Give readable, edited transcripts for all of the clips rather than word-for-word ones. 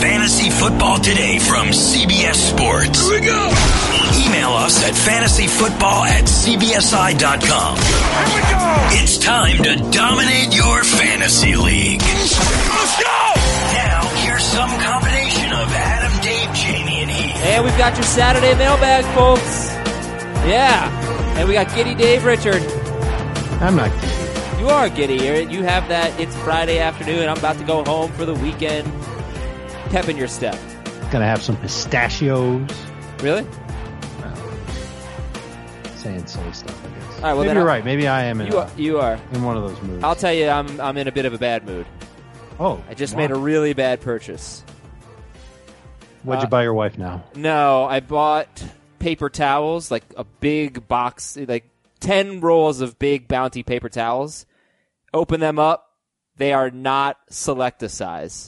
Fantasy Football Today from CBS Sports. Here we go. Email us at fantasyfootball@cbsi.com. Here we go. It's time to dominate your fantasy league. Let's go. Now, here's some combination of Adam, Dave, Jamie, and Heath. And we've got your Saturday mailbag, folks. Yeah. And we got Giddy Dave Richard. I'm not giddy. You are giddy. You have that, it's Friday afternoon, I'm about to go home for the weekend. Pep in your step. Gonna have some pistachios. Really? Saying silly stuff, I guess. All right, well, maybe then you're right. Maybe I am you are in one of those moods. I'll tell you, I'm in a bit of a bad mood. Oh. I just made a really bad purchase. What'd you buy your wife now? No, I bought paper towels, like a big box, like 10 rolls of big Bounty paper towels. Open them up. They are not Select-A-Size.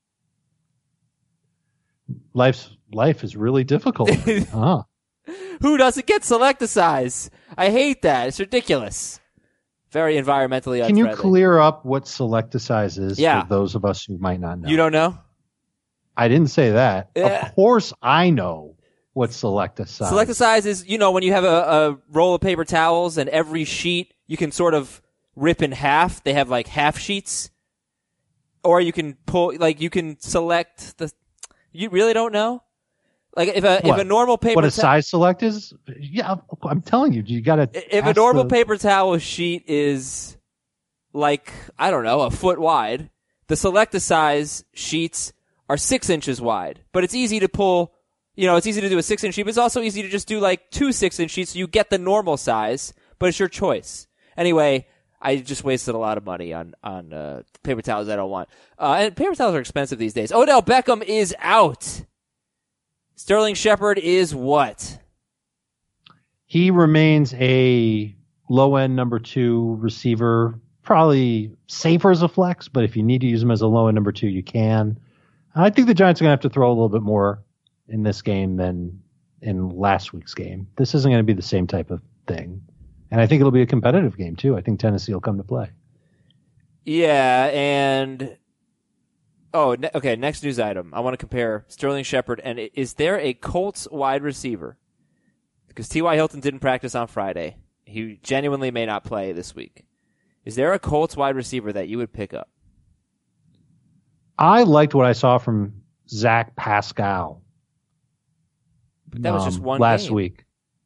Life is really difficult. Huh. Who doesn't get Select-A-Size? I hate that. It's ridiculous. Very environmentally unfriendly. Can you clear up what Select-A-Size is for those of us who might not know? You don't know? I didn't say that. Of course I know what Select-A-Size. Select-A-Size is, when you have a roll of paper towels and every sheet you can sort of rip in half. They have like half sheets. Or you can you can select the... You really don't know? Like if a normal paper... What a size select is? Yeah, I'm telling you, you gotta... If a normal paper towel sheet is like, I don't know, a foot wide, the Select-A-Size sheets are 6 inches wide. But it's easy to pull, it's easy to do a 6-inch sheet, but it's also easy to just do like 2 6-inch sheets so you get the normal size, but it's your choice. Anyway, I just wasted a lot of money on paper towels I don't want. And paper towels are expensive these days. Odell Beckham is out. Sterling Shepard is what? He remains a low-end number 2 receiver, probably safer as a flex, but if you need to use him as a low-end number 2, you can. I think the Giants are going to have to throw a little bit more in this game than in last week's game. This isn't going to be the same type of thing. And I think it'll be a competitive game, too. I think Tennessee will come to play. Yeah, and... okay, next news item. I want to compare Sterling Shepard, and is there a Colts wide receiver? Because T.Y. Hilton didn't practice on Friday. He genuinely may not play this week. Is there a Colts wide receiver that you would pick up? I liked what I saw from Zach Pascal. But that was just one last game. Week.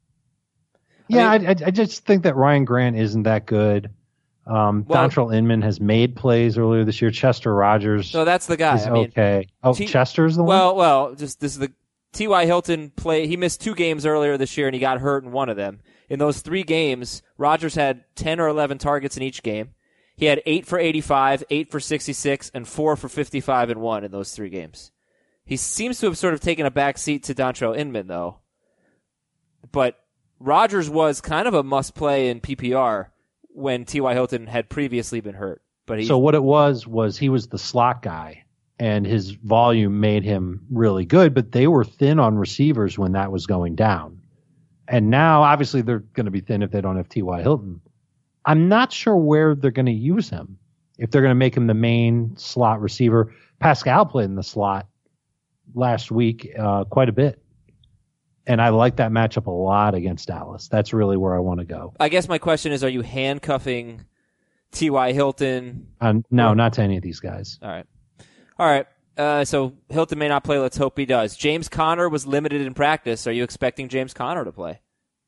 I just think that Ryan Grant isn't that good. Dontrell Inman has made plays earlier this year. Chester Rogers. No, that's the guy. Is okay. Chester's the one? Well, this is the T.Y. Hilton play. He missed 2 games earlier this year and he got hurt in one of them. In those 3 games, Rogers had 10 or 11 targets in each game. He had 8 for 85, 8 for 66, and 4 for 55 and 1 in those 3 games. He seems to have sort of taken a back seat to Dontrell Inman, though. But Rogers was kind of a must-play in PPR when T.Y. Hilton had previously been hurt. So what it was he was the slot guy, and his volume made him really good, but they were thin on receivers when that was going down. And now, obviously, they're going to be thin if they don't have T.Y. Hilton. I'm not sure where they're going to use him, if they're going to make him the main slot receiver. Pascal played in the slot last week quite a bit. And I like that matchup a lot against Dallas. That's really where I want to go. I guess my question is, are you handcuffing T.Y. Hilton? No, not to any of these guys. All right. So Hilton may not play. Let's hope he does. James Conner was limited in practice. Are you expecting James Conner to play?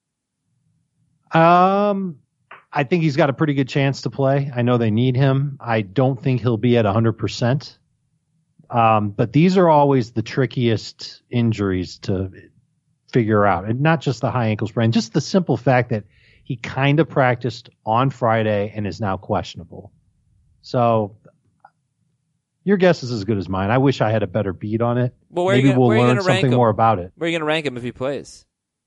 I think he's got a pretty good chance to play. I know they need him. I don't think he'll be at 100%. But these are always the trickiest injuries to figure out. And not just the high ankle sprain, just the simple fact that he kind of practiced on Friday and is now questionable. So your guess is as good as mine. I wish I had a better beat on it. Well, maybe we'll learn something more about it. Where are you going to rank him if he plays?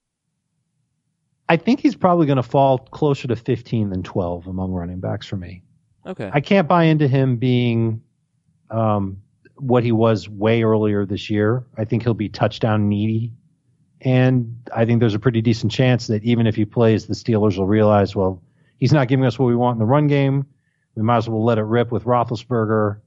I think he's probably going to fall closer to 15 than 12 among running backs for me. Okay. I can't buy into him being what he was way earlier this year. I think he'll be touchdown needy. And I think there's a pretty decent chance that even if he plays, the Steelers will realize, well, he's not giving us what we want in the run game. We might as well let it rip with Roethlisberger.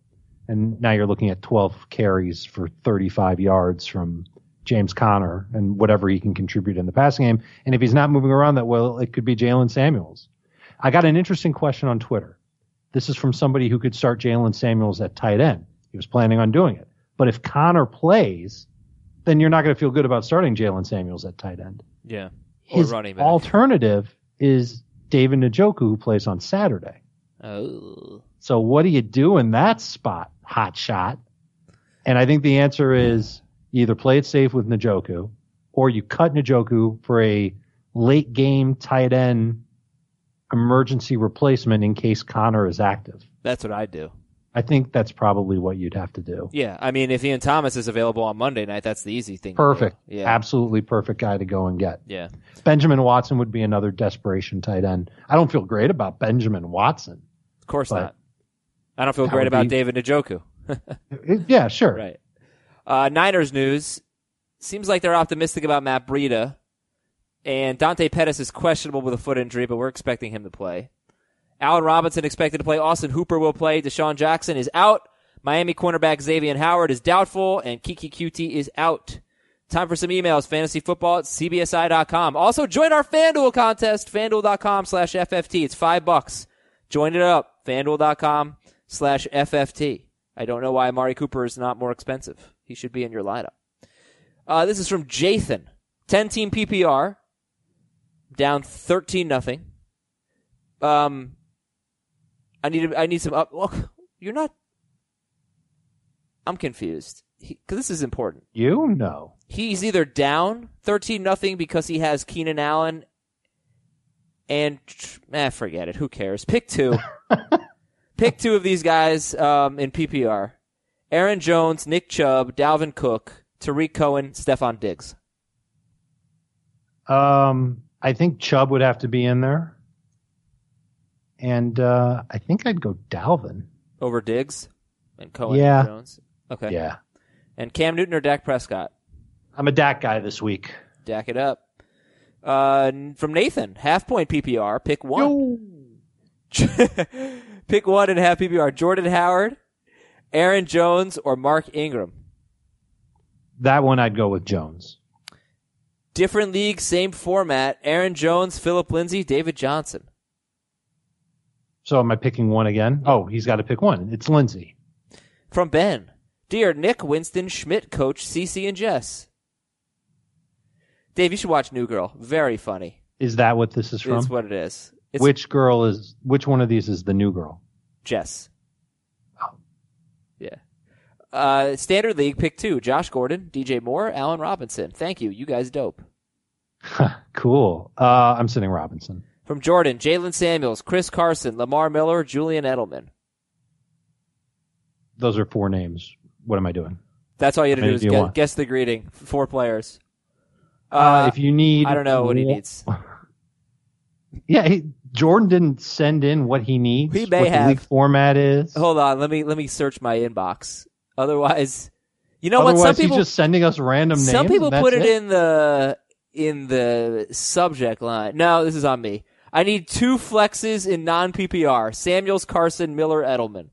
And now you're looking at 12 carries for 35 yards from James Conner and whatever he can contribute in the passing game. And if he's not moving around that well, it could be Jalen Samuels. I got an interesting question on Twitter. This is from somebody who could start Jalen Samuels at tight end. He was planning on doing it. But if Conner plays, then you're not going to feel good about starting Jalen Samuels at tight end. Yeah. Or His running back. alternative is David Njoku, who plays on Saturday. Oh. So what do you do in that spot, hot shot? And I think the answer is you either play it safe with Njoku or you cut Njoku for a late game tight end emergency replacement in case Conner is active. That's what I'd do. I think that's probably what you'd have to do. Yeah, I mean, if Ian Thomas is available on Monday night, that's the easy thing Perfect. to do. Yeah. Absolutely perfect guy to go and get. Yeah. Benjamin Watson would be another desperation tight end. I don't feel great about Benjamin Watson. Of course But not. I don't feel that great would about be- David Njoku. Yeah, sure. Right. Niners news. Seems like they're optimistic about Matt Breida. And Dante Pettis is questionable with a foot injury, but we're expecting him to play. Allen Robinson expected to play. Austin Hooper will play. Deshaun Jackson is out. Miami cornerback Xavier Howard is doubtful. And Kiki QT is out. Time for some emails. Fantasyfootball@cbsi.com. Also, join our FanDuel contest. FanDuel.com/FFT. It's $5. Join it up. FanDuel.com/FFT. I don't know why Amari Cooper is not more expensive. He should be in your lineup. This is from Jathan. 10-team PPR. Down 13-0. I need some up. Well, you're not. I'm confused because this is important. You know. He's either down 13-0 because he has Keenan Allen and forget it. Who cares? Pick two. Pick two of these guys in PPR. Aaron Jones, Nick Chubb, Dalvin Cook, Tariq Cohen, Stephon Diggs. I think Chubb would have to be in there. And I think I'd go Dalvin. Over Diggs and Cohen Yeah. and Jones? Okay. Yeah. And Cam Newton or Dak Prescott? I'm a Dak guy this week. Dak it up. From Nathan, half-point PPR, pick one. Pick one and half PPR. Jordan Howard, Aaron Jones, or Mark Ingram? That one I'd go with Jones. Different league, same format. Aaron Jones, Phillip Lindsay, David Johnson. So am I picking one again? Oh, he's got to pick one. It's Lindsay. From Ben, dear Nick, Winston, Schmidt, Coach, CC, and Jess. Dave, you should watch New Girl. Very funny. Is that what this is from? It's what it is. It's Which one of these is the new girl? Jess. Oh. Yeah. Standard League, pick two. Josh Gordon, DJ Moore, Allen Robinson. Thank you. You guys dope. Cool. I'm sitting Robinson. From Jordan, Jalen Samuels, Chris Carson, Lamar Miller, Julian Edelman. Those are four names. What am I doing? That's all you have to How do many is do you want? guess the greeting. 4 players. If you need... I don't know what he needs. Yeah, Jordan didn't send in what he needs. He may what have. the league format is. Hold on, let me search my inbox. Otherwise, you know what? Some Otherwise, people he's just sending us random names. some people and put that's it in the subject line. No, this is on me. I need 2 flexes in non-PPR. Samuels, Carson, Miller, Edelman.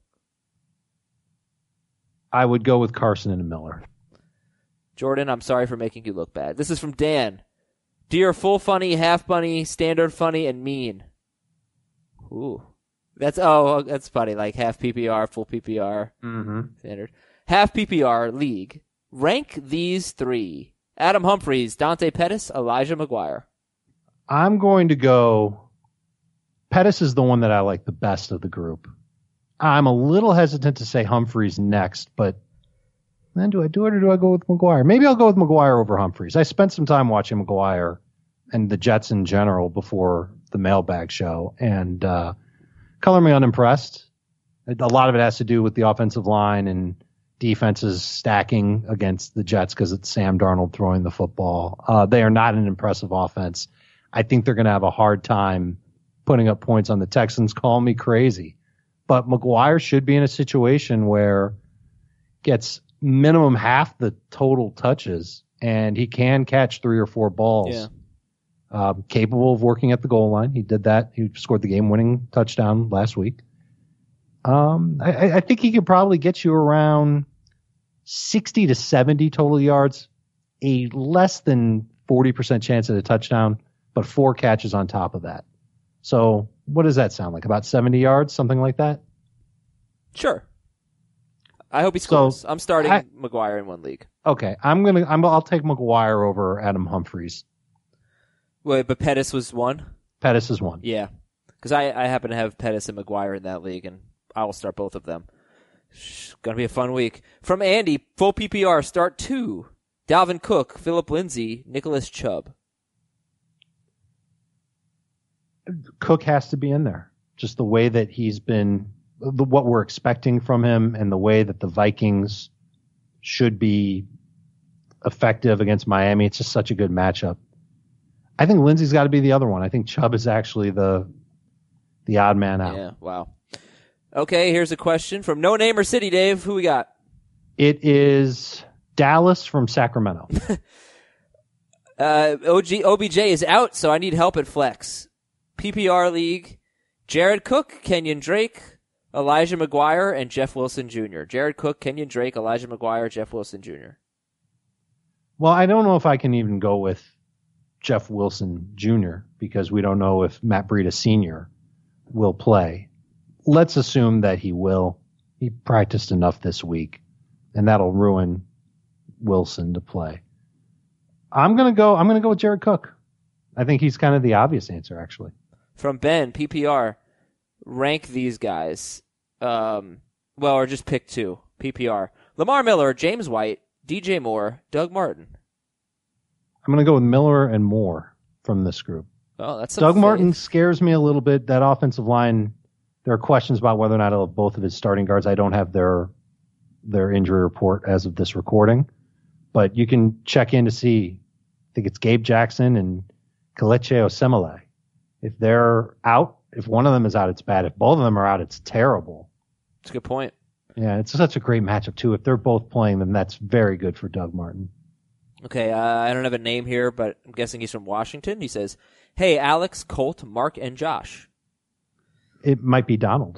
I would go with Carson and Miller. Jordan, I'm sorry for making you look bad. This is from Dan. Dear full funny, half funny, standard funny, and mean. Ooh. That's funny. Like half PPR, full PPR, standard. Half PPR league. Rank these 3. Adam Humphries, Dante Pettis, Elijah McGuire. I'm going to go... Pettis is the one that I like the best of the group. I'm a little hesitant to say Humphries next, but then do I do it or do I go with McGuire? Maybe I'll go with McGuire over Humphries. I spent some time watching McGuire and the Jets in general before the mailbag show, and color me unimpressed. A lot of it has to do with the offensive line and defenses stacking against the Jets because it's Sam Darnold throwing the football. They are not an impressive offense. I think they're going to have a hard time putting up points on the Texans. Call me crazy. But McGuire should be in a situation where gets minimum half the total touches, and he can catch 3 or 4 balls. Yeah. Capable of working at the goal line. He did that. He scored the game-winning touchdown last week. I think he could probably get you around 60 to 70 total yards, a less than 40% chance at a touchdown, but 4 catches on top of that. So what does that sound like? About 70 yards, something like that? Sure. I hope he scores. So, I'm starting McGuire in one league. Okay, I'll take McGuire over Adam Humphries. Wait, but Pettis was one? Pettis is one. Yeah. Because I happen to have Pettis and McGuire in that league, and I will start both of them. Gonna be a fun week. From Andy, full PPR, start 2. Dalvin Cook, Phillip Lindsay, Nicholas Chubb. Cook has to be in there. Just the way that he's been, what we're expecting from him, and the way that the Vikings should be effective against Miami. It's just such a good matchup. I think Lindsay's got to be the other one. I think Chubb is actually the odd man out. Yeah, wow. Okay, here's a question from No Name or City, Dave. Who we got? It is Dallas from Sacramento. OBJ is out, so I need help at flex. PPR league, Jared Cook, Kenyon Drake, Elijah McGuire, and Jeff Wilson Jr. Jared Cook, Kenyon Drake, Elijah McGuire, Jeff Wilson Jr. Well, I don't know if I can even go with Jeff Wilson Jr. because we don't know if Matt Breida Sr. will play. Let's assume that he will. He practiced enough this week, and that'll ruin Wilson to play. I'm gonna go with Jared Cook. I think he's kind of the obvious answer, actually. From Ben, PPR, rank these guys. Or just pick 2. PPR. Lamar Miller, James White, DJ Moore, Doug Martin. I'm going to go with Miller and Moore from this group. Oh, that's Doug Martin scares me a little bit. That offensive line, there are questions about whether or not he'll have both of his starting guards. I don't have their injury report as of this recording, but you can check in to see. I think it's Gabe Jackson and Kelechi Osemele. If they're out, if one of them is out, it's bad. If both of them are out, it's terrible. That's a good point. Yeah, it's such a great matchup, too. If they're both playing, then that's very good for Doug Martin. Okay, I don't have a name here, but I'm guessing he's from Washington. He says, hey, Alex, Colt, Mark, and Josh. It might be Donald.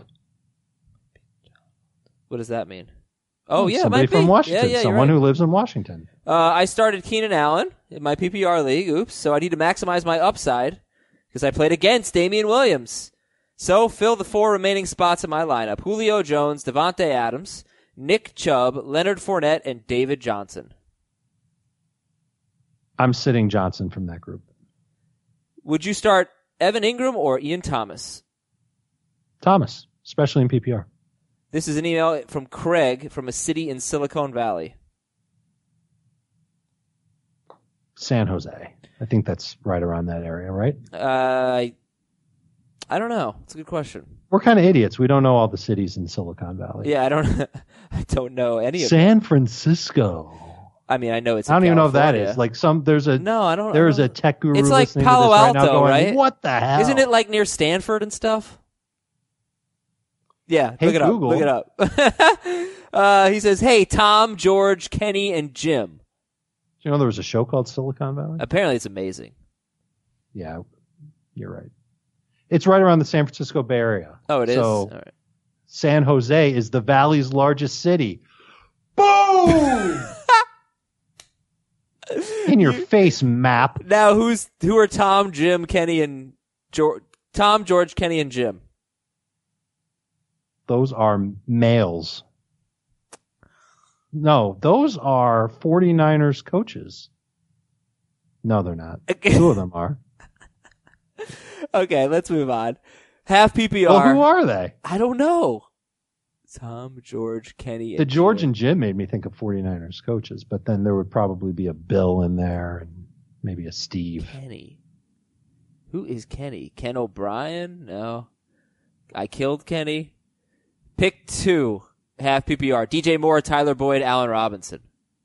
What does that mean? Oh, yeah, somebody it might from be. Washington. Yeah, someone right. who lives in Washington. I started Keenan Allen in my PPR league. Oops. So I need to maximize my upside because I played against Damian Williams. So fill the 4 remaining spots in my lineup. Julio Jones, Devontae Adams, Nick Chubb, Leonard Fournette, and David Johnson. I'm sitting Johnson from that group. Would you start Evan Ingram or Ian Thomas? Thomas, especially in PPR. This is an email from Craig from a city in Silicon Valley. San Jose. I think that's right around that area, right? I don't know. It's a good question. We're kind of idiots. We don't know all the cities in Silicon Valley. Yeah, I don't know any of them. San Francisco. I mean, I know it's. I don't even know if that California. is like there's a No, I don't. There's a tech guru. It's like listening Palo to this right now Alto, going, right? What the hell? Isn't it like near Stanford and stuff? Yeah, Hey, look it up. Google. Look it up. He says, "Hey, Tom, George, Kenny, and Jim." Do you know there was a show called Silicon Valley? Apparently, it's amazing. Yeah, you're right. It's right around the San Francisco Bay Area. Oh, it is. So All right. San Jose is the valley's largest city. Boom! In your face, map. Now, who are Tom, Jim, Kenny, and George? Tom, George, Kenny, and Jim. Those are males. No, those are 49ers coaches. No, they're not. 2 of them are. Okay, let's move on. Half PPR. Well, who are they? I don't know. Tom, George, Kenny, and The George Jim. and Jim made me think of 49ers coaches, but then there would probably be a Bill in there and maybe a Steve. Kenny. Who is Kenny? Ken O'Brien? No. I killed Kenny. Pick 2. Half PPR. DJ Moore, Tyler Boyd, Allen Robinson.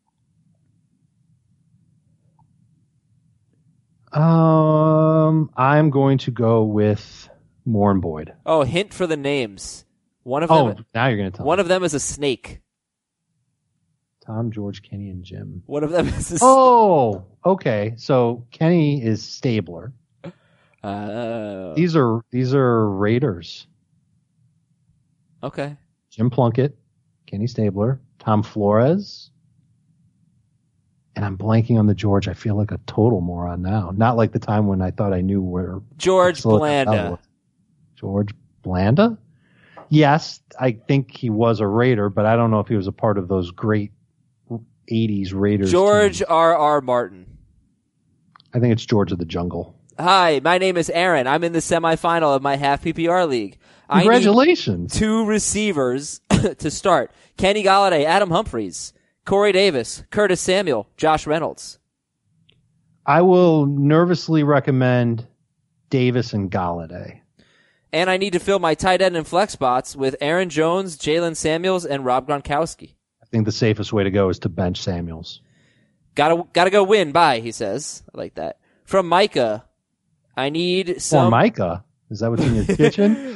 I'm going to go with Moore and Boyd. Oh, hint for the names. One of Oh, them. now you're going to tell One me. of them is a snake. Tom, George, Kenny, and Jim. One of them is a snake. Oh, okay. So Kenny is Stabler. These are Raiders. Okay. Jim Plunkett, Kenny Stabler, Tom Flores, and I'm blanking on the George. I feel like a total moron now. Not like the time when I thought I knew where George Blanda. George Blanda? Yes, I think he was a Raider, but I don't know if he was a part of those great 80s Raiders. George teams. R.R. Martin. I think it's George of the Jungle. Hi, my name is Aaron. I'm in the semifinal of my half PPR league. Congratulations. I need 2 receivers to start. Kenny Golladay, Adam Humphries, Corey Davis, Curtis Samuel, Josh Reynolds. I will nervously recommend Davis and Golladay. And I need to fill my tight end and flex spots with Aaron Jones, Jalen Samuels, and Rob Gronkowski. I think the safest way to go is to bench Samuels. Gotta go win. Bye, he says. I like that. From Micah, I need some. Or Micah? Is that what's in your kitchen?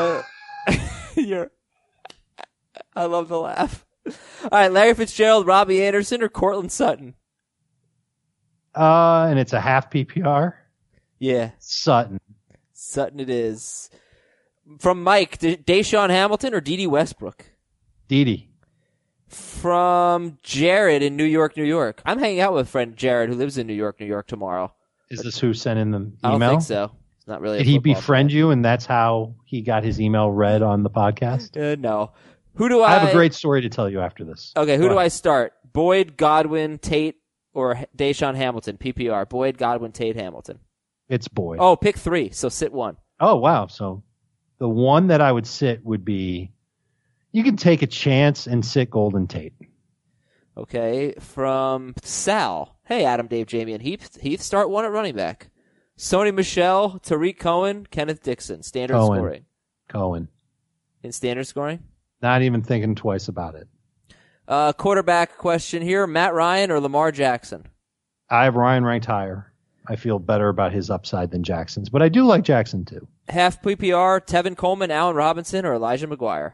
I love the laugh. All right, Larry Fitzgerald, Robbie Anderson, or Cortland Sutton? And it's a half PPR? Yeah. Sutton it is. From Mike, Deshaun Hamilton or Dede Westbrook? Dede. From Jared in New York, New York. I'm hanging out with friend Jared who lives in New York, New York tomorrow. Is this who sent in the email? I don't think so. It's not really. Did he befriend you and that's how he got his email read on the podcast? No. Who do I have a great story to tell you after this. Okay, who do I start? Boyd, Godwin, Tate, or Deshaun Hamilton? PPR. Boyd, Godwin, Tate, Hamilton. It's Boyd. Oh, pick 3, so sit 1. Oh, wow. So the one that I would sit would be, you can take a chance and sit Golden Tate. Okay, from Sal. Hey, Adam, Dave, Jamie, and Heath, start 1 at running back. Sony Michel, Tariq Cohen, Kenneth Dixon. Standard scoring. Cohen. In standard scoring? Not even thinking twice about it. Quarterback question here. Matt Ryan or Lamar Jackson? I have Ryan ranked higher. I feel better about his upside than Jackson's, but I do like Jackson too. Half PPR, Tevin Coleman, Allen Robinson, or Elijah McGuire?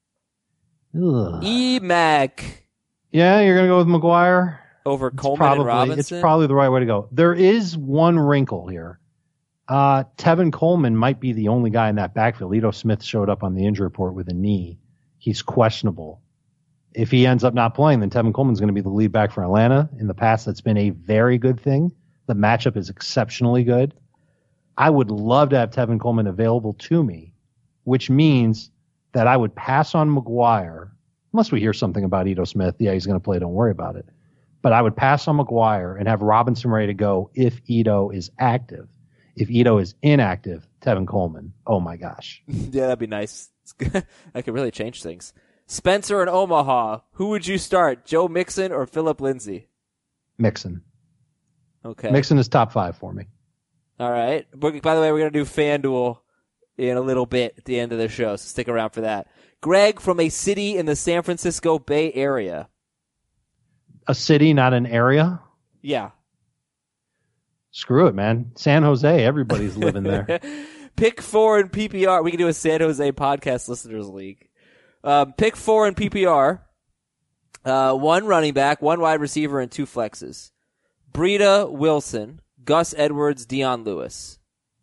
E-Mac. Yeah, you're going to go with McGuire? Over Coleman and Robinson? It's probably the right way to go. There is one wrinkle here. Tevin Coleman might be the only guy in that backfield. Ito Smith showed up on the injury report with a knee. He's questionable. If he ends up not playing, then Tevin Coleman's going to be the lead back for Atlanta. In the past, that's been a very good thing. The matchup is exceptionally good. I would love to have Tevin Coleman available to me, which means that I would pass on McGuire, unless we hear something about Ito Smith. Yeah, he's going to play. Don't worry about it. But I would pass on McGuire and have Robinson ready to go if Ito is active. If Ito is inactive, Tevin Coleman. Oh, my gosh. Yeah, that'd be nice. That could really change things. Spencer in Omaha. Who would you start, Joe Mixon or Phillip Lindsay? Mixon. Okay. Mixon is top 5 for me. All right. By the way, we're going to do FanDuel in a little bit at the end of the show, so stick around for that. Greg from a city in the San Francisco Bay Area. A city, not an area? Yeah. Screw it, man. San Jose, everybody's living there. Pick 4 in PPR. We can do a San Jose podcast listeners league. Pick 4 in PPR. 1 running back, 1 wide receiver, and 2 flexes. Breida Wilson, Gus Edwards, Dion Lewis.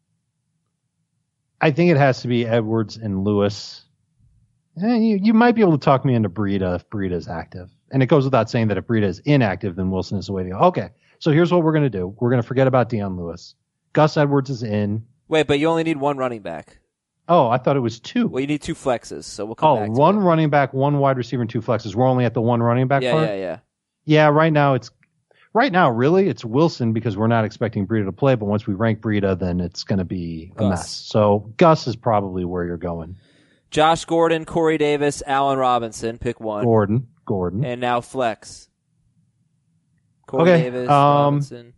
I think it has to be Edwards and Lewis. You might be able to talk me into Breida if Breida is active. And it goes without saying that if Breida is inactive, then Wilson is the way to go. Okay, so here's what we're going to do. We're going to forget about Dion Lewis. Gus Edwards is in. Wait, but you only need 1 running back. Oh, I thought it was 2. Well, you need 2 flexes, so we'll come back to 1 running back, 1 wide receiver, and 2 flexes. We're only at the 1 running back part? Yeah. Yeah, right now, really, it's Wilson because we're not expecting Breida to play, but once we rank Breida, then it's going to be a mess. So Gus is probably where you're going. Josh Gordon, Corey Davis, Allen Robinson. Pick 1. Gordon. And now flex. Corey Davis, Robinson.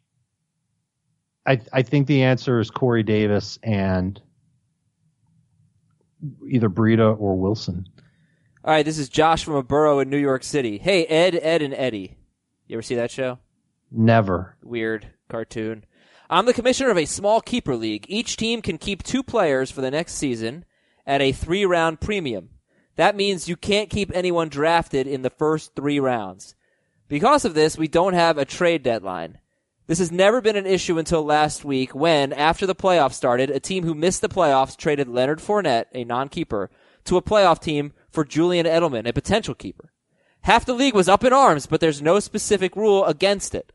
I think the answer is Corey Davis and either Breida or Wilson. All right, this is Josh from a borough in New York City. Hey, Ed, and Eddie. You ever see that show? Never. Weird cartoon. I'm the commissioner of a small keeper league. Each team can keep 2 players for the next season at a 3-round premium. That means you can't keep anyone drafted in the first 3 rounds. Because of this, we don't have a trade deadline. This has never been an issue until last week when, after the playoffs started, a team who missed the playoffs traded Leonard Fournette, a non-keeper, to a playoff team for Julian Edelman, a potential keeper. Half the league was up in arms, but there's no specific rule against it.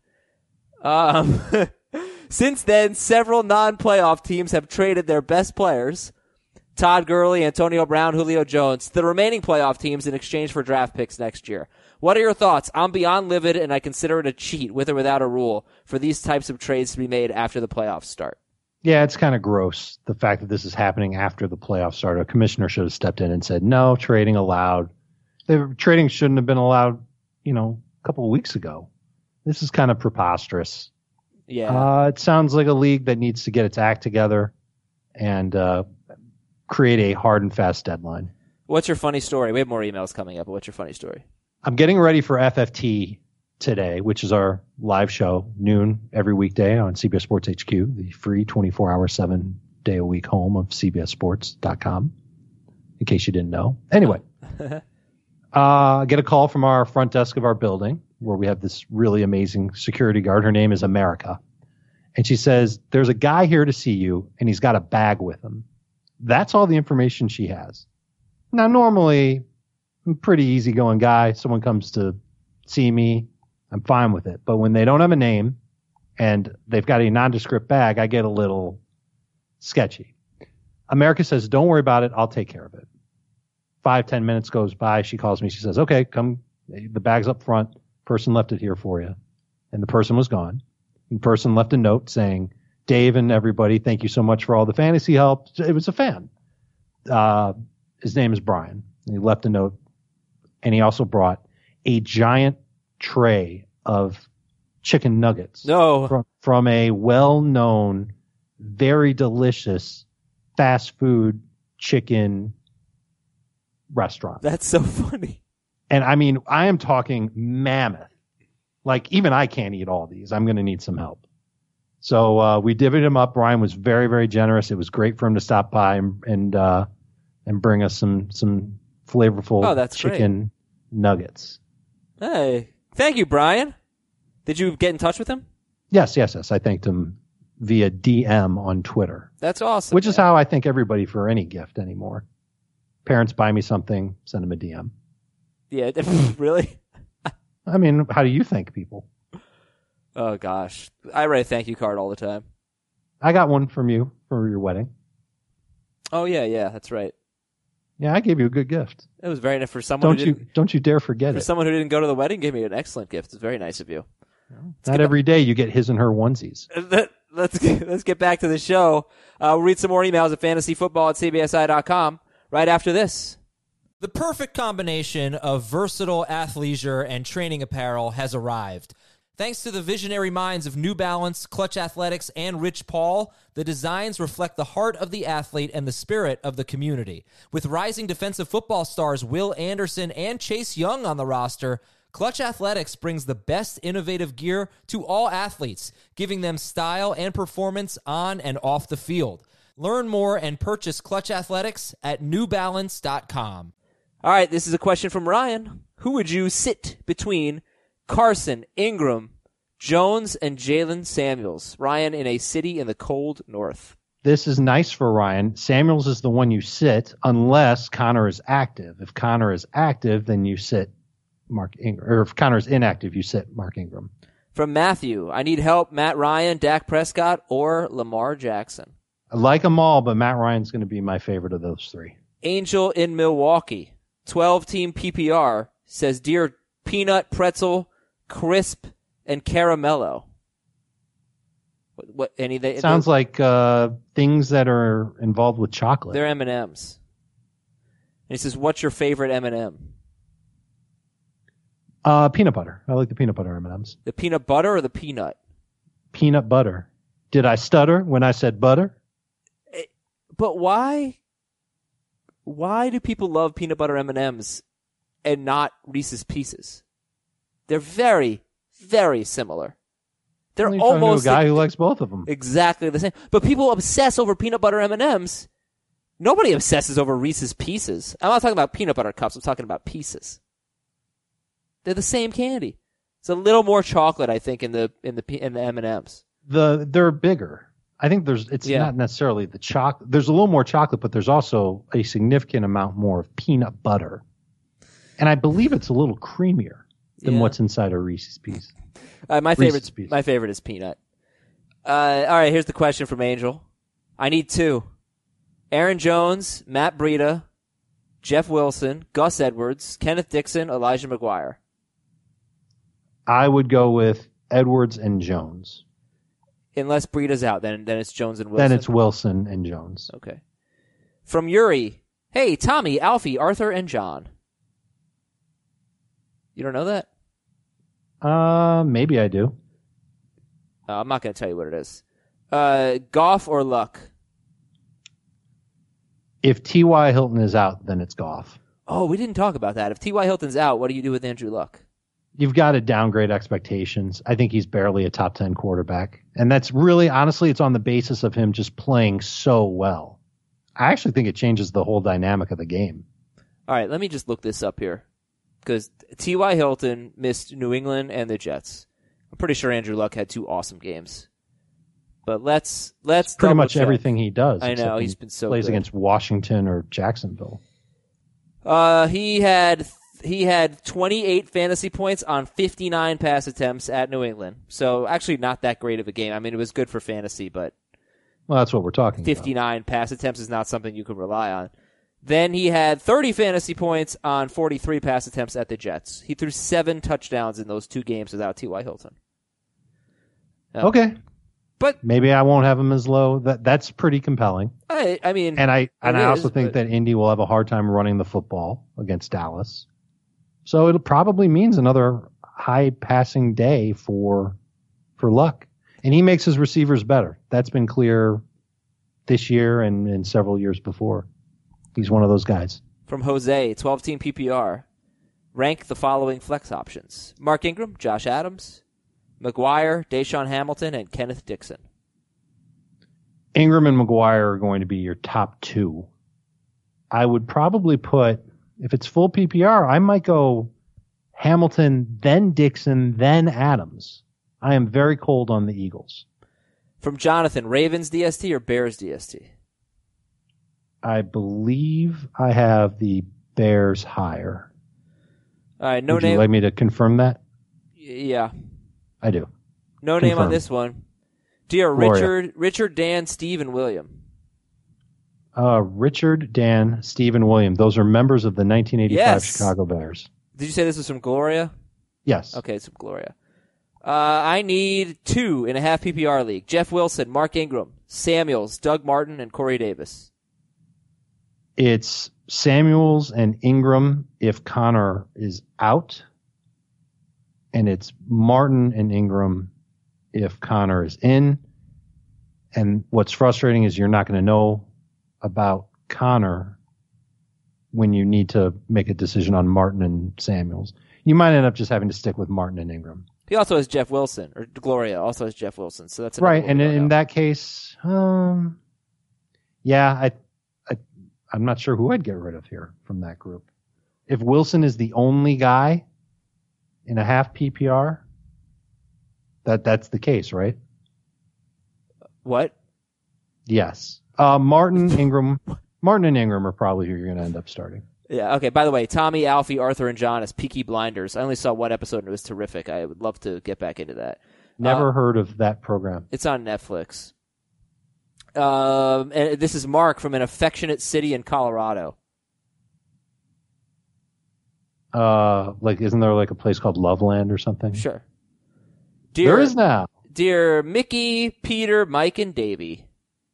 Since then, several non-playoff teams have traded their best players, Todd Gurley, Antonio Brown, Julio Jones, to the remaining playoff teams in exchange for draft picks next year. What are your thoughts? I'm beyond livid, and I consider it a cheat, with or without a rule, for these types of trades to be made after the playoffs start. Yeah, it's kind of gross, the fact that this is happening after the playoffs start. A commissioner should have stepped in and said, no, trading allowed. Trading shouldn't have been allowed, a couple of weeks ago. This is kind of preposterous. Yeah. It sounds like a league that needs to get its act together and create a hard and fast deadline. What's your funny story? We have more emails coming up, but what's your funny story? I'm getting ready for FFT today, which is our live show, noon every weekday on CBS Sports HQ, the free 24-hour, 7-day-a-week home of CBSSports.com, in case you didn't know. Anyway, I get a call from our front desk of our building, where we have this really amazing security guard. Her name is America. And she says, there's a guy here to see you, and he's got a bag with him. That's all the information she has. Now, normally, I'm a pretty easygoing guy. Someone comes to see me, I'm fine with it. But when they don't have a name and they've got a nondescript bag, I get a little sketchy. America says, don't worry about it. I'll take care of it. 5-10 minutes goes by. She calls me. She says, okay, come. The bag's up front. Person left it here for you. And the person was gone. And the person left a note saying, Dave and everybody, thank you so much for all the fantasy help. It was a fan. His name is Brian. He left a note. And he also brought a giant tray of chicken nuggets. No. From a well-known, very delicious fast food chicken restaurant. That's so funny. And I mean, I am talking mammoth. Like, even I can't eat all these. I'm going to need some help. So we divvied him up. Brian was very, very generous. It was great for him to stop by and bring us some flavorful chicken nuggets. Hey, thank you, Brian. Did you get in touch with him? Yes. I thanked him via DM on Twitter. That's awesome. Which is how I thank everybody for any gift anymore. Parents buy me something, send them a DM. Yeah, really? I mean, how do you thank people? Oh, gosh. I write a thank you card all the time. I got one from you for your wedding. Oh, yeah, that's right. Yeah, I gave you a good gift. It was very nice for someone Don't you dare forget it. For someone who didn't go to the wedding, gave me an excellent gift. It's very nice of you. Not every day you get his and her onesies. Let's get back to the show. We'll read some more emails at fantasyfootball@cbsi.com right after this. The perfect combination of versatile athleisure and training apparel has arrived. Thanks to the visionary minds of New Balance, Clutch Athletics, and Rich Paul, the designs reflect the heart of the athlete and the spirit of the community. With rising defensive football stars Will Anderson and Chase Young on the roster, Clutch Athletics brings the best innovative gear to all athletes, giving them style and performance on and off the field. Learn more and purchase Clutch Athletics at newbalance.com. All right, this is a question from Ryan. Who would you sit between Carson, Ingram, Jones, and Jalen Samuels? Ryan in a city in the cold north. This is nice for Ryan. Samuels is the one you sit unless Connor is active. If Connor is active, then you sit Mark Ingram. Or if Connor is inactive, you sit Mark Ingram. From Matthew, I need help. Matt Ryan, Dak Prescott, or Lamar Jackson. I like them all, but Matt Ryan's going to be my favorite of those three. Angel in Milwaukee, 12-team PPR, says, Dear Peanut, Pretzel, Crisp, and Caramello. What sounds like things that are involved with chocolate. They're M&Ms. And he says, what's your favorite M&M? Peanut butter. I like the peanut butter M&Ms. The peanut butter or the peanut? Peanut butter. Did I stutter when I said butter? But why? Why do people love peanut butter M&Ms and not Reese's Pieces? They're very, very similar. They're almost a guy who likes both of them. Exactly the same. But people obsess over peanut butter M&Ms. Nobody obsesses over Reese's Pieces. I'm not talking about peanut butter cups. I'm talking about pieces. They're the same candy. It's a little more chocolate, I think, in the M&Ms. They're bigger. I think it's not necessarily the chocolate. There's a little more chocolate, but there's also a significant amount more of peanut butter. And I believe it's a little creamier than what's inside a Reese's Piece. My favorite is peanut. All right, here's the question from Angel. I need 2. Aaron Jones, Matt Breida, Jeff Wilson, Gus Edwards, Kenneth Dixon, Elijah McGuire. I would go with Edwards and Jones. Unless Breida's out, then it's Jones and Wilson. Then it's Wilson and Jones. Okay. From Yuri, hey, Tommy, Alfie, Arthur, and John. You don't know that? Maybe I do. I'm not going to tell you what it is. Goff or Luck? If T.Y. Hilton is out, then it's Goff. Oh, we didn't talk about that. If T.Y. Hilton's out, what do you do with Andrew Luck? You've got to downgrade expectations. I think he's barely a top 10 quarterback. And that's really, honestly, it's on the basis of him just playing so well. I actually think it changes the whole dynamic of the game. All right, let me just look this up here. Because T.Y. Hilton missed New England and the Jets. I'm pretty sure Andrew Luck had 2 awesome games. But let's pretty much everything he does. I know, he's been so plays good. Against Washington or Jacksonville. He had 28 fantasy points on 59 pass attempts at New England. So actually not that great of a game. I mean, it was good for fantasy, but well, that's what we're talking 59 pass attempts is not something you can rely on. Then he had 30 fantasy points on 43 pass attempts at the Jets. He threw 7 touchdowns in those 2 games without T.Y. Hilton. Okay. But maybe I won't have him as low. That's pretty compelling. I mean, and I also think that Indy will have a hard time running the football against Dallas. So it probably means another high passing day for Luck. And he makes his receivers better. That's been clear this year and in several years before. He's one of those guys. From Jose, 12-team PPR. Rank the following flex options. Mark Ingram, Josh Adams, McGuire, Deshaun Hamilton, and Kenneth Dixon. Ingram and McGuire are going to be your top 2. I would probably put, if it's full PPR, I might go Hamilton, then Dixon, then Adams. I am very cold on the Eagles. From Jonathan, Ravens DST or Bears DST? I believe I have the Bears higher. All right, no Would name. you like me to confirm that? Yeah. I do. No name on this one. Dear Gloria. Richard, Dan, Steve, and William. Richard, Dan, Steve, and William. Those are members of the 1985 Yes. Chicago Bears. Did you say this was from Gloria? Yes. Okay, it's from Gloria. I need 2 in a half PPR league. Jeff Wilson, Mark Ingram, Samuels, Doug Martin, and Corey Davis. It's Samuels and Ingram if Connor is out. And it's Martin and Ingram if Connor is in. And what's frustrating is you're not going to know about Connor when you need to make a decision on Martin and Samuels. You might end up just having to stick with Martin and Ingram. He also has Jeff Wilson, or Gloria also has Jeff Wilson. So that's right. And in that case, yeah, I'm not sure who I'd get rid of here from that group. If Wilson is the only guy in a half PPR, that's the case, right? What? Yes. Martin and Ingram are probably who you're going to end up starting. Yeah, okay. By the way, Tommy, Alfie, Arthur, and John as Peaky Blinders. I only saw one episode and it was terrific. I would love to get back into that. Never heard of that program. It's on Netflix. And this is Mark from an affectionate city in Colorado. Isn't there like a place called Loveland or something? Sure. There is now. Dear Mickey, Peter, Mike, and Davey.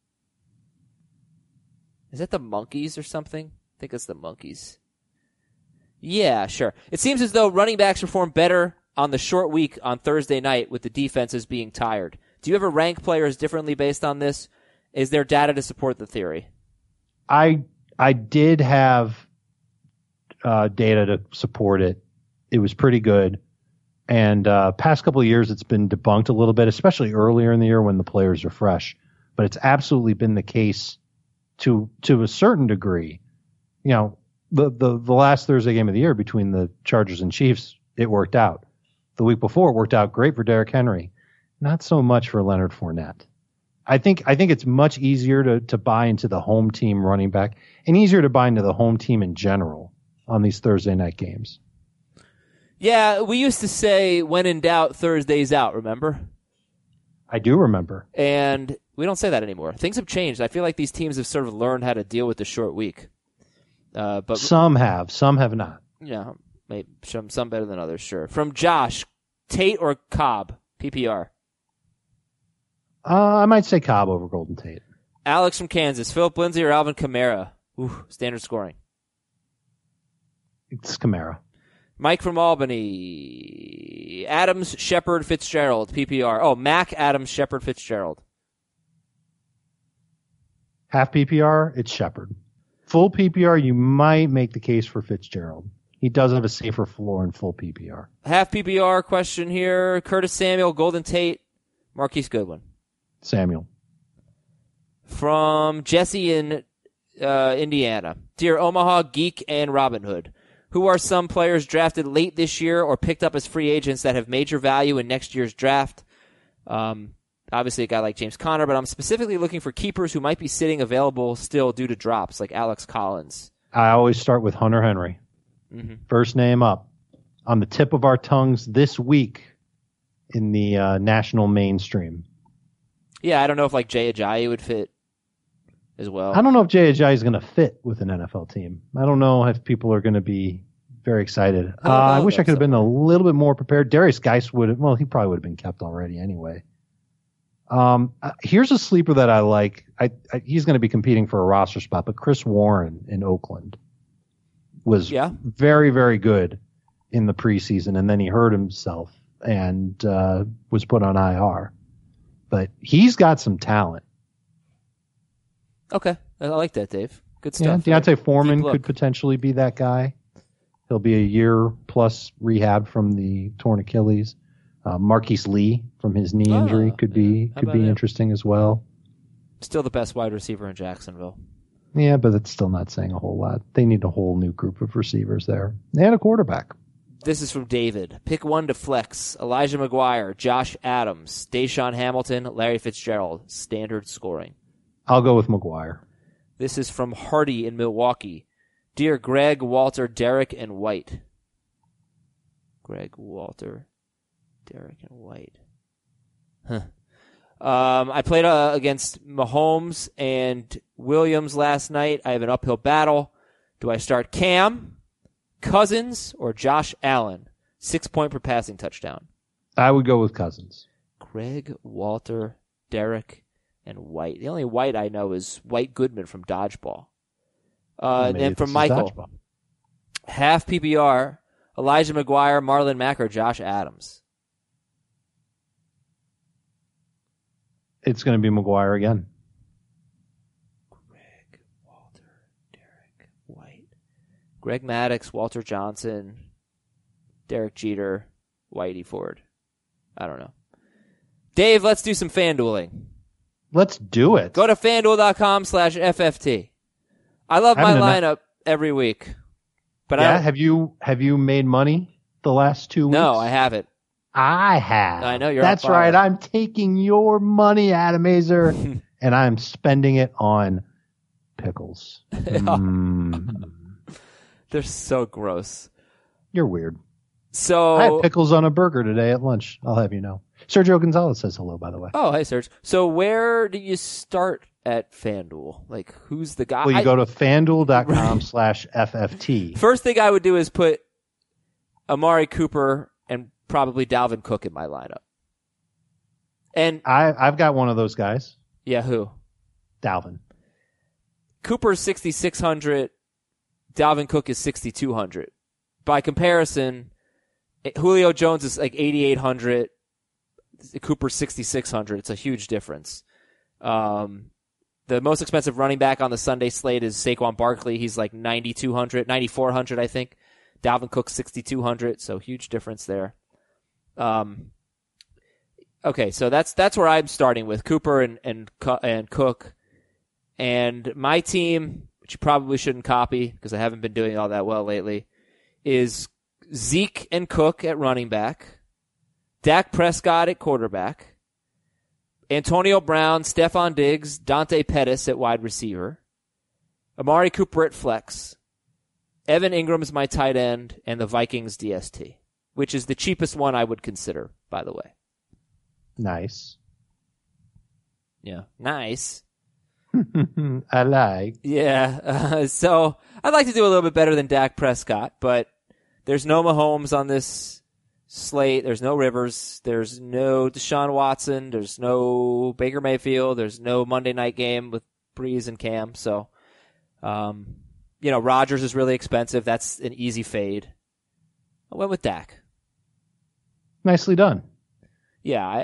Is that the Monkeys or something? I think it's the Monkeys. Yeah, sure. It seems as though running backs perform better on the short week on Thursday night with the defenses being tired. Do you ever rank players differently based on this? Is there data to support the theory? I did have data to support it. It was pretty good. And past couple of years, it's been debunked a little bit, especially earlier in the year when the players are fresh. But it's absolutely been the case to a certain degree. You know, the last Thursday game of the year between the Chargers and Chiefs, it worked out. The week before, it worked out great for Derrick Henry. Not so much for Leonard Fournette. I think it's much easier to buy into the home team running back and easier to buy into the home team in general on these Thursday night games. Yeah, we used to say when in doubt, Thursday's out, remember? I do remember. And we don't say that anymore. Things have changed. I feel like these teams have sort of learned how to deal with the short week. But some have not. Yeah, maybe some better than others, sure. From Josh, Tate or Cobb, PPR? I might say Cobb over Golden Tate. Alex from Kansas, Philip Lindsay or Alvin Kamara? Ooh, standard scoring. It's Kamara. Mike from Albany, Adams, Shepard, Fitzgerald, PPR. Oh, Mac, Adams, Shepard, Fitzgerald. Half PPR, it's Shepard. Full PPR, you might make the case for Fitzgerald. He does have a safer floor in full PPR. Half PPR question here. Curtis Samuel, Golden Tate, Marquise Goodwin. Samuel. From Jesse in Indiana. Dear Omaha, Geek, and Robin Hood. Who are some players drafted late this year or picked up as free agents that have major value in next year's draft? Obviously, a guy like James Conner, but I'm specifically looking for keepers who might be sitting available still due to drops, like Alex Collins. I always start with Hunter Henry. Mm-hmm. First name up. On the tip of our tongues this week in the national mainstream. Yeah, I don't know if like Jay Ajayi would fit as well. I don't know if Jay Ajayi is going to fit with an NFL team. I don't know if people are going to be very excited. I wish I could have been a little bit more prepared. Darius Geis would have, well, he probably would have been kept already anyway. Here's a sleeper that I like. He's going to be competing for a roster spot, but Chris Warren in Oakland was very, very good in the preseason, and then he hurt himself and was put on IR. But he's got some talent. Okay. I like that, Dave. Good stuff. Yeah, Deontay Foreman could potentially be that guy. He'll be a year plus rehab from the torn Achilles. Marquise Lee from his knee injury could be interesting as well. Still the best wide receiver in Jacksonville. Yeah, but it's still not saying a whole lot. They need a whole new group of receivers there. And a quarterback. This is from David. Pick one to flex. Elijah McGuire, Josh Adams, Deshaun Hamilton, Larry Fitzgerald. Standard scoring. I'll go with McGuire. This is from Hardy in Milwaukee. Dear Greg, Walter, Derek, and White. Greg, Walter, Derek, and White. Huh. I played against Mahomes and Williams last night. I have an uphill battle. Do I start Cam, Cousins, or Josh Allen? 6 point per passing touchdown. I would go with Cousins. Greg, Walter, Derek, and White. The only White I know is White Goodman from Dodgeball. And then from Michael, half PPR, Elijah McGuire, Marlon Mack, or Josh Adams. It's going to be McGuire again. Greg, Walter, Derek, White. Greg Maddux, Walter Johnson, Derek Jeter, Whitey Ford. I don't know. Dave, let's do some FanDueling. Let's do it. Go to FanDuel.com/FFT. I love my lineup every week. But have you made money the last 2 weeks? No, I haven't. I have. I know you're. That's right. I'm taking your money, Adam Azer, and I'm spending it on pickles. They're so gross. You're weird. So I had pickles on a burger today at lunch. I'll have you know. Sergio Gonzalez says hello, by the way. Oh, hey, Serge. So where do you start at FanDuel? Like, who's the guy? Well, you go to FanDuel.com/FFT. First thing I would do is put Amari Cooper and probably Dalvin Cook in my lineup. And I've got one of those guys. Yeah, who? Dalvin. Cooper's 6,600. Dalvin Cook is 6,200. By comparison, Julio Jones is like 8,800. Cooper's 6,600. It's a huge difference. The most expensive running back on the Sunday slate is Saquon Barkley. He's like 9,200, 9,400, I think. Dalvin Cook 6,200. So huge difference there. Okay, so that's where I'm starting with Cooper and Cook. And my team, which you probably shouldn't copy because I haven't been doing all that well lately, is Zeke and Cook at running back, Dak Prescott at quarterback, Antonio Brown, Stephon Diggs, Dante Pettis at wide receiver, Amari Cooper at flex, Evan Ingram is my tight end, and the Vikings DST, which is the cheapest one I would consider, by the way. Nice. Yeah, nice. I like. Yeah, so I'd like to do a little bit better than Dak Prescott, but there's no Mahomes on this slate. There's no Rivers. There's no Deshaun Watson. There's no Baker Mayfield. There's no Monday night game with Breeze and Cam. So, Rodgers is really expensive. That's an easy fade. I went with Dak. Nicely done. Yeah,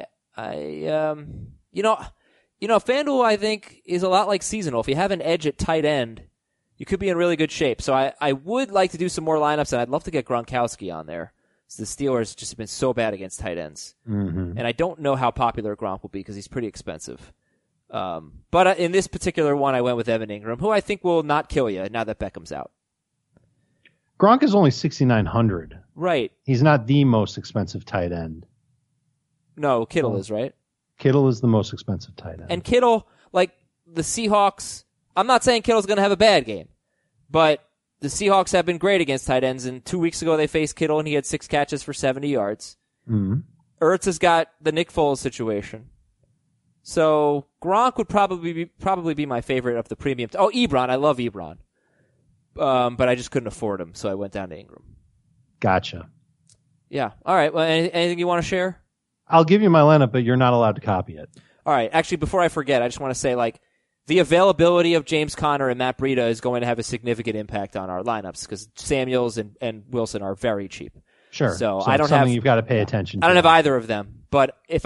FanDuel, I think, is a lot like seasonal. If you have an edge at tight end, you could be in really good shape. So I would like to do some more lineups, and I'd love to get Gronkowski on there. The Steelers just have been so bad against tight ends. Mm-hmm. And I don't know how popular Gronk will be because he's pretty expensive. But in this particular one, I went with Evan Ingram, who I think will not kill you now that Beckham's out. Gronk is only $6,900. Right. He's not the most expensive tight end. No, Kittle is, right? Kittle is the most expensive tight end. And Kittle, like the Seahawks, I'm not saying Kittle's going to have a bad game, but the Seahawks have been great against tight ends, and 2 weeks ago they faced Kittle and he had 6 catches for 70 yards. Mm-hmm. Ertz has got the Nick Foles situation. So Gronk would probably be my favorite of the premium. Ebron. I love Ebron. But I just couldn't afford him, so I went down to Ingram. Gotcha. Yeah. All right. Well, anything you want to share? I'll give you my lineup, but you're not allowed to copy it. All right. Actually, before I forget, I just want to say, the availability of James Conner and Matt Breida is going to have a significant impact on our lineups because Samuels and Wilson are very cheap. Sure. So it's I don't something have. You've got to pay attention to. I don't have either of them. But if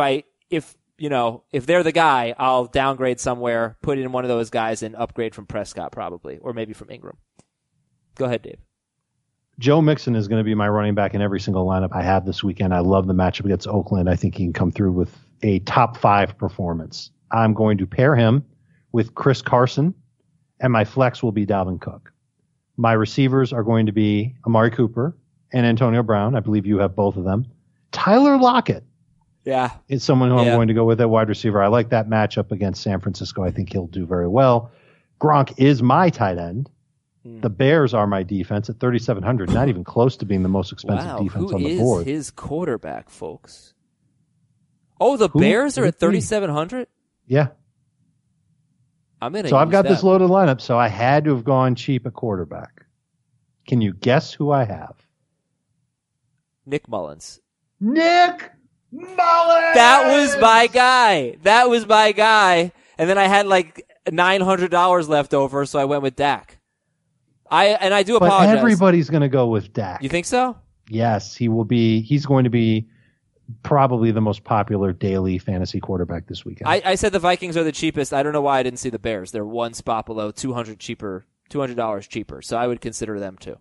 they're the guy, I'll downgrade somewhere, put in one of those guys, and upgrade from Prescott probably, or maybe from Ingram. Go ahead, Dave. Joe Mixon is going to be my running back in every single lineup I have this weekend. I love the matchup against Oakland. I think he can come through with a top 5 performance. I'm going to pair him with Chris Carson, and my flex will be Dalvin Cook. My receivers are going to be Amari Cooper and Antonio Brown. I believe you have both of them. Tyler Lockett is someone who I'm going to go with at wide receiver. I like that matchup against San Francisco. I think he'll do very well. Gronk is my tight end. The Bears are my defense at $3,700, not even close to being the most expensive defense on the board. Who is his quarterback, folks? Oh, the Bears are at $3,700? Yeah. So I've got this loaded lineup, so I had to have gone cheap at quarterback. Can you guess who I have? Nick Mullins. Nick Mullins! That was my guy. And then I had $900 left over, so I went with Dak. I do apologize. But everybody's going to go with Dak. You think so? Yes, he will be. He's going to be probably the most popular daily fantasy quarterback this weekend. I said the Vikings are the cheapest. I don't know why I didn't see the Bears. They're one spot below, $200 cheaper. So I would consider them too.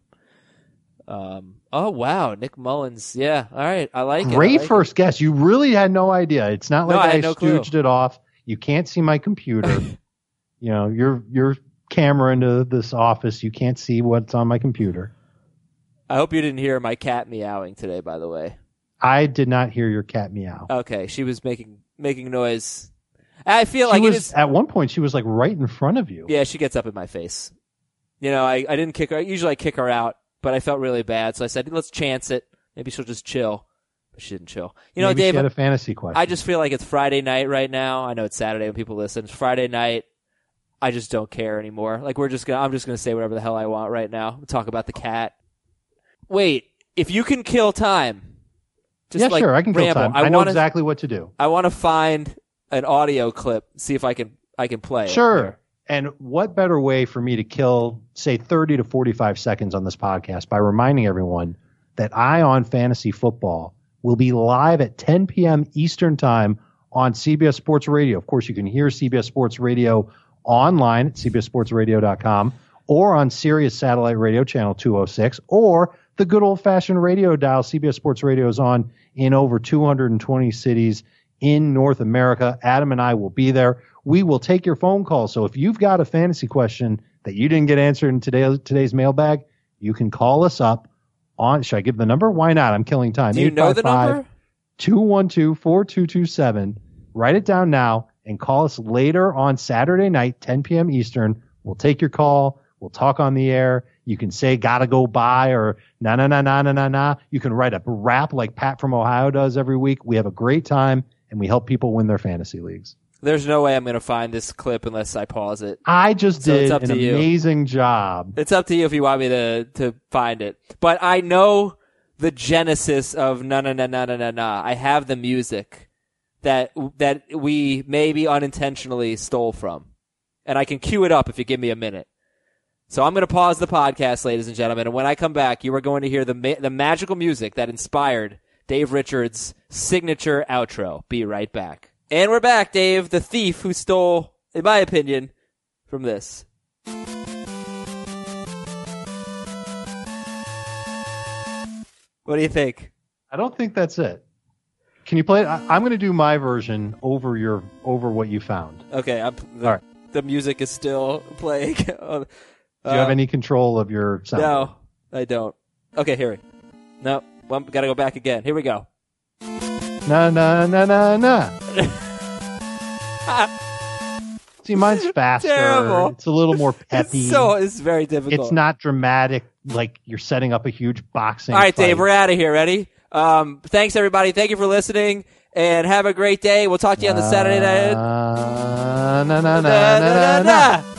Oh wow, Nick Mullins. Yeah, all right, I like it. Great first guess. You really had no idea. It's not like I stooged it off. You can't see my computer. Your camera into this office. You can't see what's on my computer. I hope you didn't hear my cat meowing today, by the way. I did not hear your cat meow. Okay, she was making noise. I feel like it is. At one point, she was right in front of you. Yeah, she gets up in my face. I didn't kick her. Usually I kick her out, but I felt really bad, so I said, let's chance it. Maybe she'll just chill. But she didn't chill. Maybe Dave, she had a fantasy question. I just feel like it's Friday night right now. I know it's Saturday when people listen. It's Friday night. I just don't care anymore. I'm just gonna say whatever the hell I want right now. Talk about the cat. Wait, if you can kill time. Sure, I can kill time. I know exactly what to do. I want to find an audio clip, see if I can play it. Sure. And what better way for me to kill, say, 30 to 45 seconds on this podcast by reminding everyone that Eye on Fantasy Football will be live at 10 p.m. Eastern Time on CBS Sports Radio. Of course, you can hear CBS Sports Radio online at cbssportsradio.com or on Sirius Satellite Radio Channel 206 or the good old-fashioned radio dial. CBS Sports Radio is on in over 220 cities in North America. Adam and I will be there. We will take your phone calls. So if you've got a fantasy question that you didn't get answered in today's mailbag, you can call us up on, should I give the number? Why not? I'm killing time. Do you know the number? 212-4227. Write it down now. and call us later on Saturday night, 10 p.m. Eastern. We'll take your call. We'll talk on the air. You can say gotta go by or na na na na na na na. You can write a rap like Pat from Ohio does every week. We have a great time and we help people win their fantasy leagues. There's no way I'm going to find this clip unless I pause it. I just So it's did up an to you. amazing job. It's up to you if you want me to find it. But I know the genesis of na na na na na na na. I have the music that we maybe unintentionally stole from. And I can cue it up if you give me a minute. So I'm going to pause the podcast, ladies and gentlemen, and when I come back, you are going to hear the magical music that inspired Dave Richards' signature outro. Be right back. And we're back, Dave, the thief who stole, in my opinion, from this. What do you think? I don't think that's it. Can you play it? I'm going to do my version over what you found. Okay, All right. the music is still playing. Do you have any control of your sound? No, I don't. Okay, here. No, well, got to go back again. Here we go. Na na na na na. See, mine's faster. Terrible. It's a little more peppy. It's very difficult. It's not dramatic like you're setting up a huge boxing. All right, fight. Dave, we're out of here. Ready? Thanks, everybody. Thank you for listening, and have a great day. We'll talk to you on the Saturday night. Na na na na na na.